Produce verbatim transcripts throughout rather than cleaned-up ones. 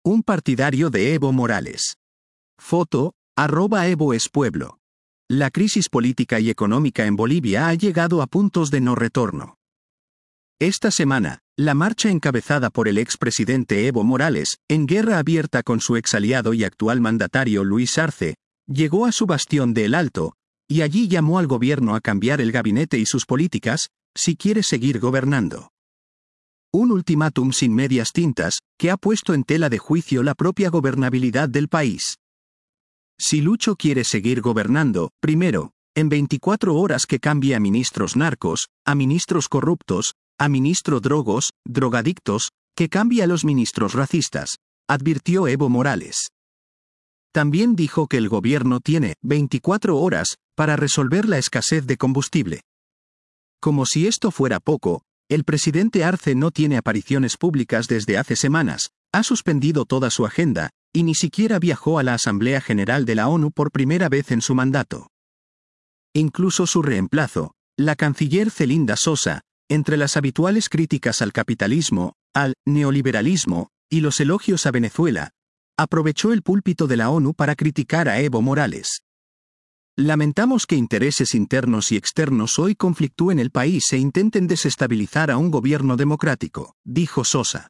Un partidario de Evo Morales. Foto, arroba Evo es pueblo. La crisis política y económica en Bolivia ha llegado a puntos de no retorno. Esta semana, la marcha encabezada por el expresidente Evo Morales, en guerra abierta con su exaliado y actual mandatario Luis Arce, llegó a su bastión de El Alto, y allí llamó al gobierno a cambiar el gabinete y sus políticas, si quiere seguir gobernando. Un ultimátum sin medias tintas, que ha puesto en tela de juicio la propia gobernabilidad del país. Si Lucho quiere seguir gobernando, primero, en veinticuatro horas que cambie a ministros narcos, a ministros corruptos, a ministros drogos, drogadictos, que cambie a los ministros racistas, advirtió Evo Morales. También dijo que el gobierno tiene veinticuatro horas para resolver la escasez de combustible. Como si esto fuera poco, el presidente Arce no tiene apariciones públicas desde hace semanas, ha suspendido toda su agenda, y ni siquiera viajó a la Asamblea General de la ONU por primera vez en su mandato. Incluso su reemplazo, la canciller Celinda Sosa, entre las habituales críticas al capitalismo, al neoliberalismo, y los elogios a Venezuela, aprovechó el púlpito de la ONU para criticar a Evo Morales. Lamentamos que intereses internos y externos hoy conflictúen el país e intenten desestabilizar a un gobierno democrático, dijo Sosa.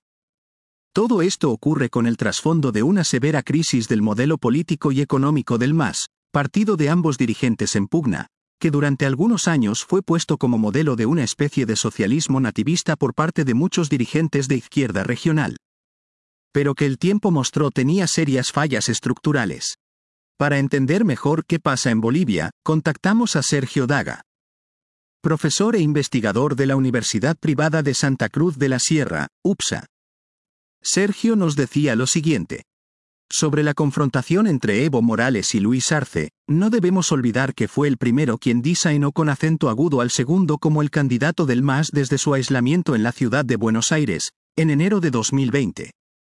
Todo esto ocurre con el trasfondo de una severa crisis del modelo político y económico del M A S, partido de ambos dirigentes en pugna, que durante algunos años fue puesto como modelo de una especie de socialismo nativista por parte de muchos dirigentes de izquierda regional. Pero que el tiempo mostró tenía serias fallas estructurales. Para entender mejor qué pasa en Bolivia, contactamos a Sergio Daga, profesor e investigador de la Universidad Privada de Santa Cruz de la Sierra, U P S A. Sergio nos decía lo siguiente. Sobre la confrontación entre Evo Morales y Luis Arce, no debemos olvidar que fue el primero quien desainó con acento agudo al segundo como el candidato del M A S desde su aislamiento en la ciudad de Buenos Aires, en enero de dos mil veinte.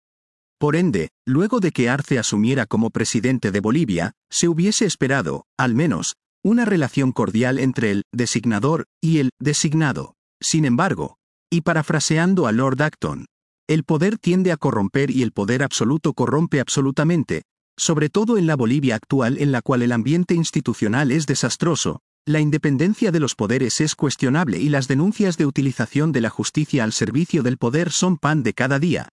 Por ende, luego de que Arce asumiera como presidente de Bolivia, se hubiese esperado, al menos, una relación cordial entre el designador y el designado. Sin embargo, y parafraseando a Lord Acton, el poder tiende a corromper y el poder absoluto corrompe absolutamente, sobre todo en la Bolivia actual en la cual el ambiente institucional es desastroso, la independencia de los poderes es cuestionable y las denuncias de utilización de la justicia al servicio del poder son pan de cada día.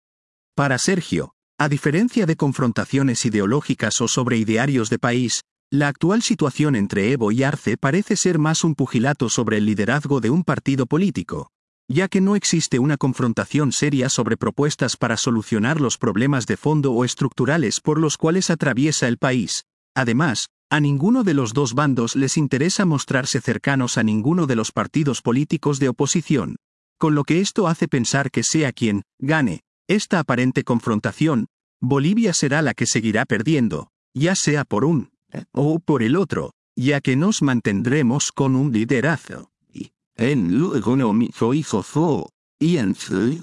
Para Sergio, a diferencia de confrontaciones ideológicas o sobre idearios de país, la actual situación entre Evo y Arce parece ser más un pugilato sobre el liderazgo de un partido político, ya que no existe una confrontación seria sobre propuestas para solucionar los problemas de fondo o estructurales por los cuales atraviesa el país. Además, a ninguno de los dos bandos les interesa mostrarse cercanos a ninguno de los partidos políticos de oposición, con lo que esto hace pensar que sea quien gane esta aparente confrontación, Bolivia será la que seguirá perdiendo, ya sea por un o por el otro, ya que nos mantendremos con un liderazgo y en lo económico y social, y en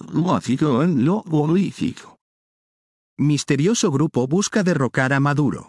lo en lo político. Misterioso grupo busca derrocar a Maduro.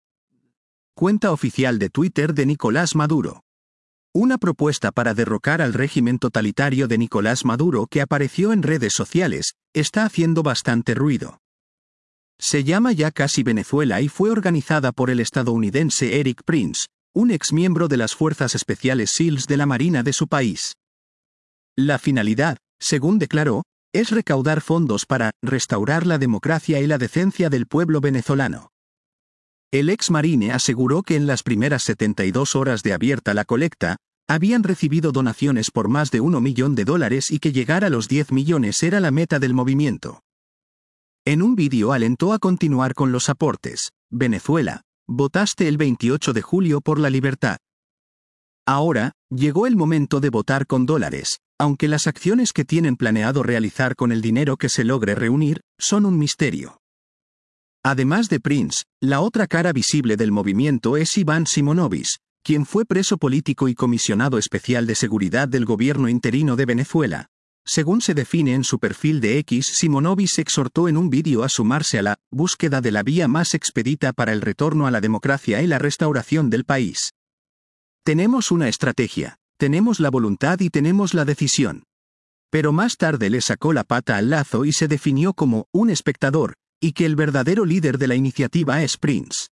Cuenta oficial de Twitter de Nicolás Maduro. Una propuesta para derrocar al régimen totalitario de Nicolás Maduro que apareció en redes sociales, está haciendo bastante ruido. Se llama ya casi Venezuela y fue organizada por el estadounidense Eric Prince, un exmiembro de las Fuerzas Especiales SEALs de la Marina de su país. La finalidad, según declaró, es recaudar fondos para restaurar la democracia y la decencia del pueblo venezolano. El ex marine aseguró que en las primeras setenta y dos horas de abierta la colecta, habían recibido donaciones por más de un millón de dólares y que llegar a los diez millones era la meta del movimiento. En un vídeo alentó a continuar con los aportes. Venezuela, votaste el veintiocho de julio por la libertad. Ahora, llegó el momento de votar con dólares, aunque las acciones que tienen planeado realizar con el dinero que se logre reunir, son un misterio. Además de Prince, la otra cara visible del movimiento es Iván Simonovic, quien fue preso político y comisionado especial de seguridad del gobierno interino de Venezuela. Según se define en su perfil de X, Simonovic exhortó en un vídeo a sumarse a la búsqueda de la vía más expedita para el retorno a la democracia y la restauración del país. Tenemos una estrategia, tenemos la voluntad y tenemos la decisión. Pero más tarde le sacó la pata al lazo y se definió como un espectador, y que el verdadero líder de la iniciativa es Prince.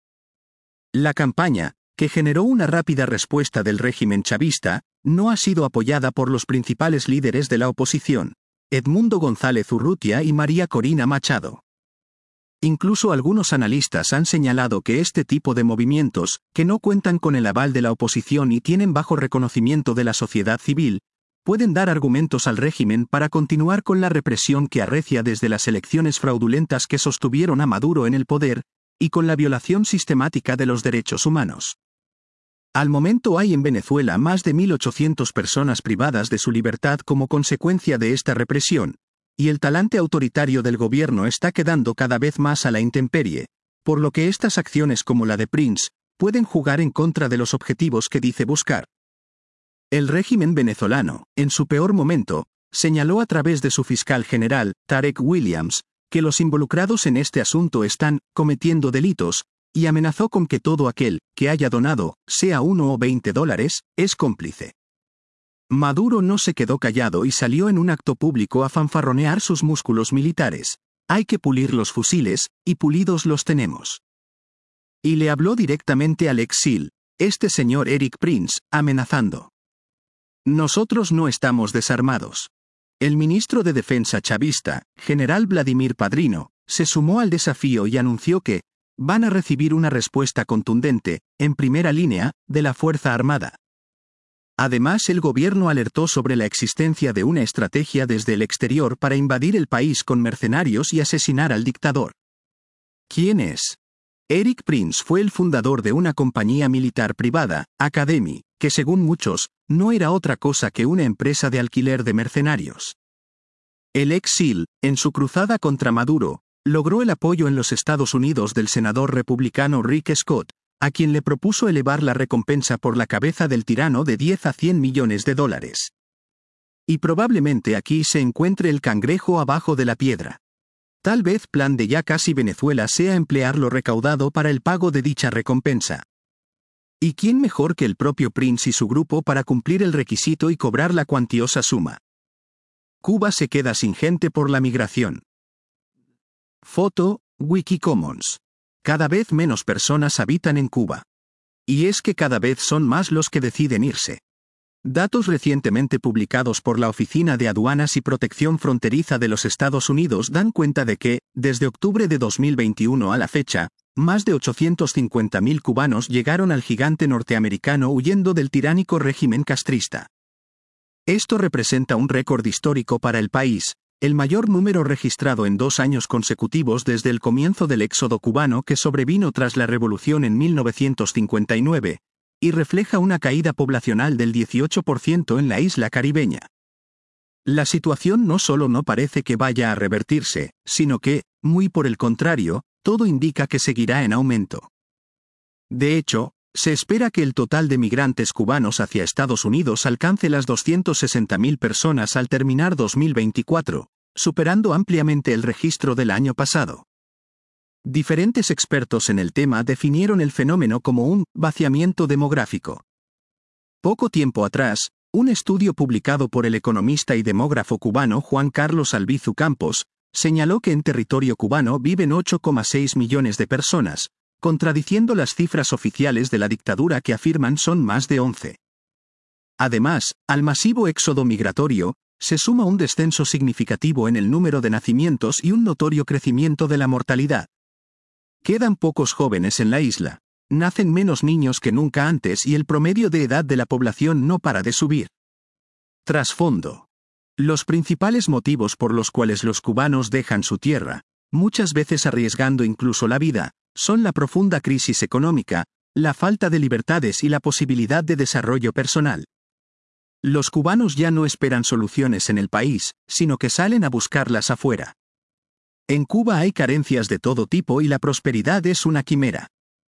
La campaña, que generó una rápida respuesta del régimen chavista, no ha sido apoyada por los principales líderes de la oposición, Edmundo González Urrutia y María Corina Machado. Incluso algunos analistas han señalado que este tipo de movimientos, que no cuentan con el aval de la oposición y tienen bajo reconocimiento de la sociedad civil, pueden dar argumentos al régimen para continuar con la represión que arrecia desde las elecciones fraudulentas que sostuvieron a Maduro en el poder, y con la violación sistemática de los derechos humanos. Al momento hay en Venezuela más de mil ochocientas personas privadas de su libertad como consecuencia de esta represión, y el talante autoritario del gobierno está quedando cada vez más a la intemperie, por lo que estas acciones como la de Prince pueden jugar en contra de los objetivos que dice buscar. El régimen venezolano, en su peor momento, señaló a través de su fiscal general, Tarek Williams, que los involucrados en este asunto están cometiendo delitos, y amenazó con que todo aquel que haya donado, sea uno o veinte dólares, es cómplice. Maduro no se quedó callado y salió en un acto público a fanfarronear sus músculos militares. Hay que pulir los fusiles, y pulidos los tenemos. Y le habló directamente al exil, este señor Eric Prince, amenazando. Nosotros no estamos desarmados. El ministro de Defensa chavista, general Vladimir Padrino, se sumó al desafío y anunció que van a recibir una respuesta contundente, en primera línea, de la Fuerza Armada. Además, el gobierno alertó sobre la existencia de una estrategia desde el exterior para invadir el país con mercenarios y asesinar al dictador. ¿Quién es? Eric Prince fue el fundador de una compañía militar privada, Academy, que según muchos, no era otra cosa que una empresa de alquiler de mercenarios. El exil, en su cruzada contra Maduro, logró el apoyo en los Estados Unidos del senador republicano Rick Scott, a quien le propuso elevar la recompensa por la cabeza del tirano de diez a cien millones de dólares. Y probablemente aquí se encuentre el cangrejo abajo de la piedra. Tal vez plan de ya casi Venezuela sea emplear lo recaudado para el pago de dicha recompensa. ¿Y quién mejor que el propio Prince y su grupo para cumplir el requisito y cobrar la cuantiosa suma? Cuba se queda sin gente por la migración. Foto, Wikicommons. Cada vez menos personas habitan en Cuba. Y es que cada vez son más los que deciden irse. Datos recientemente publicados por la Oficina de Aduanas y Protección Fronteriza de los Estados Unidos dan cuenta de que, desde octubre de dos mil veintiuno a la fecha, más de ochocientos cincuenta mil cubanos llegaron al gigante norteamericano huyendo del tiránico régimen castrista. Esto representa un récord histórico para el país, el mayor número registrado en dos años consecutivos desde el comienzo del éxodo cubano que sobrevino tras la revolución en mil novecientos cincuenta y nueve, y refleja una caída poblacional del dieciocho por ciento en la isla caribeña. La situación no solo no parece que vaya a revertirse, sino que, muy por el contrario, todo indica que seguirá en aumento. De hecho, se espera que el total de migrantes cubanos hacia Estados Unidos alcance las doscientas sesenta mil personas al terminar dos mil veinticuatro, superando ampliamente el registro del año pasado. Diferentes expertos en el tema definieron el fenómeno como un vaciamiento demográfico. Poco tiempo atrás, un estudio publicado por el economista y demógrafo cubano Juan Carlos Albizu Campos, señaló que en territorio cubano viven ocho coma seis millones de personas, contradiciendo las cifras oficiales de la dictadura que afirman son más de once. Además, al masivo éxodo migratorio, se suma un descenso significativo en el número de nacimientos y un notorio crecimiento de la mortalidad. Quedan pocos jóvenes en la isla, nacen menos niños que nunca antes y el promedio de edad de la población no para de subir. Trasfondo. Los principales motivos por los cuales los cubanos dejan su tierra, muchas veces arriesgando incluso la vida, son la profunda crisis económica, la falta de libertades y la posibilidad de desarrollo personal. Los cubanos ya no esperan soluciones en el país, sino que salen a buscarlas afuera. En Cuba hay carencias de todo tipo y la prosperidad es una quimera.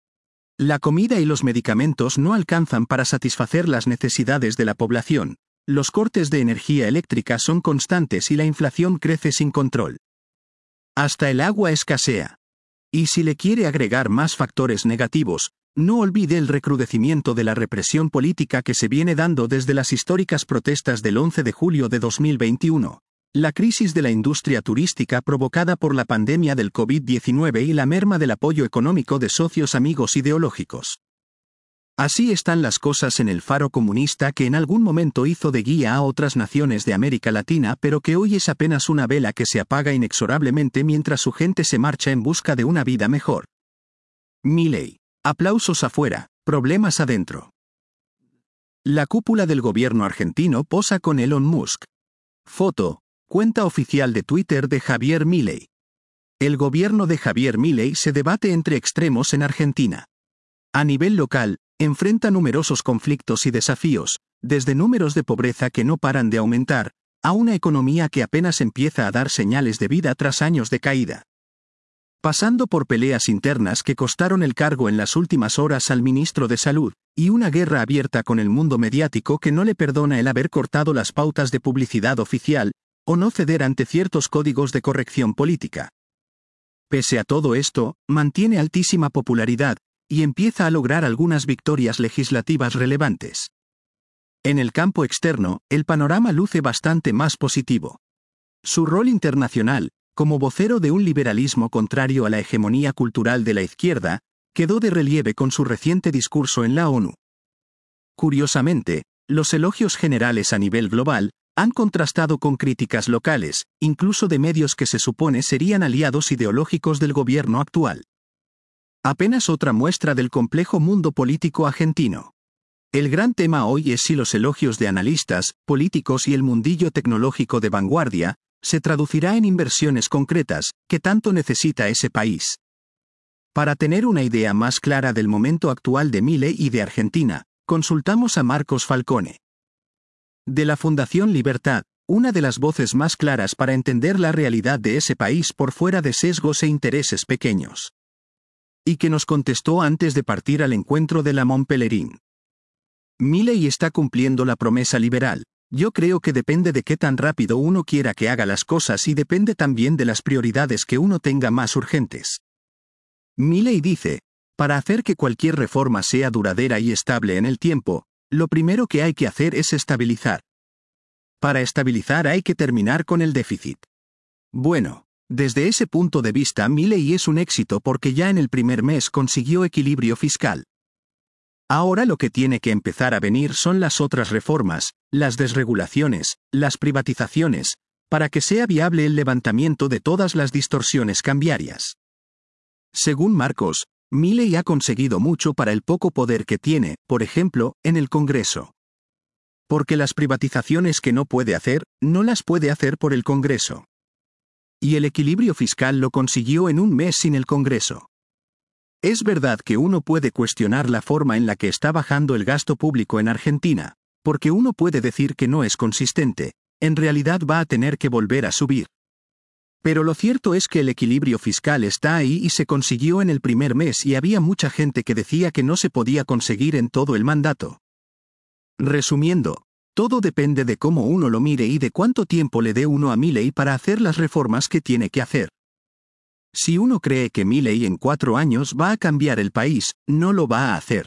La comida y los medicamentos no alcanzan para satisfacer las necesidades de la población, los cortes de energía eléctrica son constantes y la inflación crece sin control. Hasta el agua escasea. Y si le quiere agregar más factores negativos, no olvide el recrudecimiento de la represión política que se viene dando desde las históricas protestas del once de julio de dos mil veintiuno, La crisis de la industria turística provocada por la pandemia del COVID diecinueve y la merma del apoyo económico de socios amigos ideológicos. Así están las cosas en el faro comunista que en algún momento hizo de guía a otras naciones de América Latina, pero que hoy es apenas una vela que se apaga inexorablemente mientras su gente se marcha en busca de una vida mejor. Milei. Aplausos afuera, problemas adentro. La cúpula del gobierno argentino posa con Elon Musk. Foto. Cuenta oficial de Twitter de Javier Milei. El gobierno de Javier Milei se debate entre extremos en Argentina. A nivel local, enfrenta numerosos conflictos y desafíos, desde números de pobreza que no paran de aumentar, a una economía que apenas empieza a dar señales de vida tras años de caída. Pasando por peleas internas que costaron el cargo en las últimas horas al ministro de Salud, y una guerra abierta con el mundo mediático que no le perdona el haber cortado las pautas de publicidad oficial, o no ceder ante ciertos códigos de corrección política. Pese a todo esto, mantiene altísima popularidad, y empieza a lograr algunas victorias legislativas relevantes. En el campo externo, el panorama luce bastante más positivo. Su rol internacional, como vocero de un liberalismo contrario a la hegemonía cultural de la izquierda, quedó de relieve con su reciente discurso en la ONU. Curiosamente, los elogios generales a nivel global han contrastado con críticas locales, incluso de medios que se supone serían aliados ideológicos del gobierno actual. Apenas otra muestra del complejo mundo político argentino. El gran tema hoy es si los elogios de analistas, políticos y el mundillo tecnológico de vanguardia se traducirá en inversiones concretas, que tanto necesita ese país. Para tener una idea más clara del momento actual de Milei y de Argentina, consultamos a Marcos Falcone. De la Fundación Libertad, una de las voces más claras para entender la realidad de ese país por fuera de sesgos e intereses pequeños. Y que nos contestó antes de partir al encuentro de la Montpellerín. Milei está cumpliendo la promesa liberal. Yo creo que depende de qué tan rápido uno quiera que haga las cosas y depende también de las prioridades que uno tenga más urgentes. Milei dice, para hacer que cualquier reforma sea duradera y estable en el tiempo, lo primero que hay que hacer es estabilizar. Para estabilizar hay que terminar con el déficit. Bueno, desde ese punto de vista Milei es un éxito porque ya en el primer mes consiguió equilibrio fiscal. Ahora lo que tiene que empezar a venir son las otras reformas, las desregulaciones, las privatizaciones, para que sea viable el levantamiento de todas las distorsiones cambiarias. Según Marcos, Milei ha conseguido mucho para el poco poder que tiene, por ejemplo, en el Congreso. Porque las privatizaciones que no puede hacer, no las puede hacer por el Congreso. Y el equilibrio fiscal lo consiguió en un mes sin el Congreso. Es verdad que uno puede cuestionar la forma en la que está bajando el gasto público en Argentina, porque uno puede decir que no es consistente, en realidad va a tener que volver a subir. Pero lo cierto es que el equilibrio fiscal está ahí y se consiguió en el primer mes y había mucha gente que decía que no se podía conseguir en todo el mandato. Resumiendo, todo depende de cómo uno lo mire y de cuánto tiempo le dé uno a Milei para hacer las reformas que tiene que hacer. Si uno cree que Milei en cuatro años va a cambiar el país, no lo va a hacer.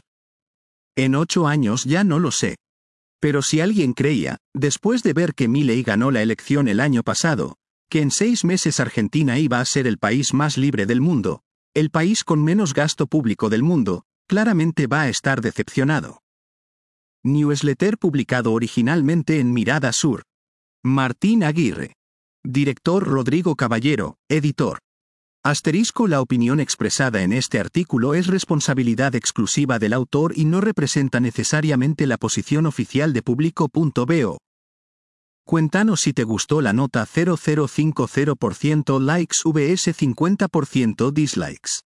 En ocho años ya no lo sé. Pero si alguien creía, después de ver que Milei ganó la elección el año pasado, que en seis meses Argentina iba a ser el país más libre del mundo, el país con menos gasto público del mundo, claramente va a estar decepcionado. Newsletter publicado originalmente en Mirada Sur. Martín Aguirre. Director Rodrigo Caballero, editor. Asterisco La opinión expresada en este artículo es responsabilidad exclusiva del autor y no representa necesariamente la posición oficial de Público punto bo. Cuéntanos si te gustó la nota cero coma cero cinco cero por ciento likes vs cincuenta por ciento dislikes.